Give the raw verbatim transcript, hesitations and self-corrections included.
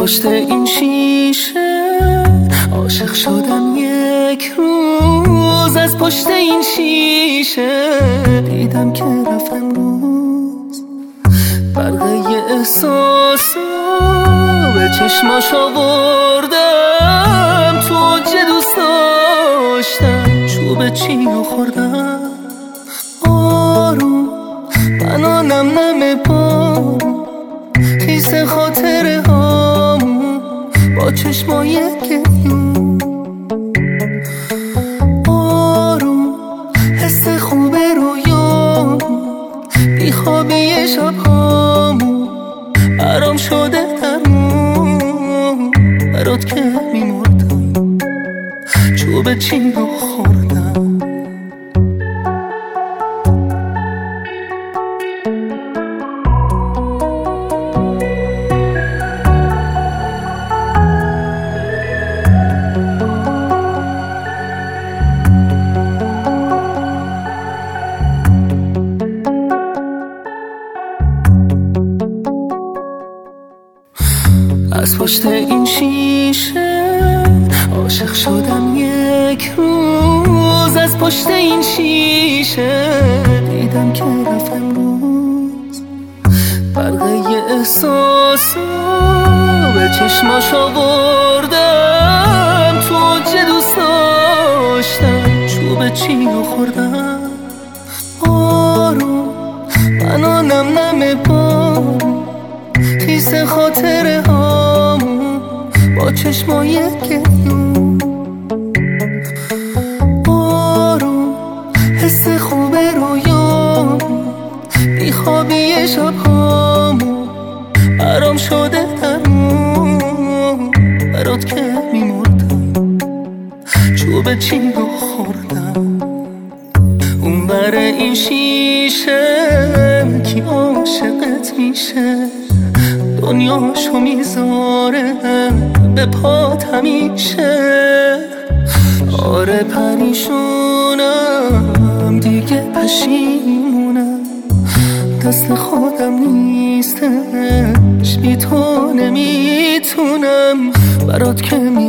پشت این شیشه عاشق شدم یک روز. از پشت این شیشه دیدم که رفت امروز. برقه احساسو به چشماش آوردم، تو چه دوست داشتم چوب چینو خوردم. آروم منو نم نم بارون خیس خاطره هامون با چشمای گریون. آروم حس خوب رویامون بیخوابی شب هامون برام شده درمون. برات که میمردم چوب چین رو خوردم. از پشت این شیشه عاشق شدم یک روز. از پشت این شیشه دیدم که رفت امروز. برقه احساسو به چشماش آوردم، تو چه دوست داشتم چوب چینو خوردم. آروم منو نم نم بارون خیس خاطره هامون با چشمای گریون. آروم حس خوب رویامون بیخوابی شب هامون برام شده درمون. برات که میمردم چوب چین رو خوردم. اون بر این شیشه کی عاشقت میشه، دنیاشو میذاره به پات همیشه. آره پریشونم دیگه پشیمونم، دست خودم نیستش بی تو نمیتونم. برات که می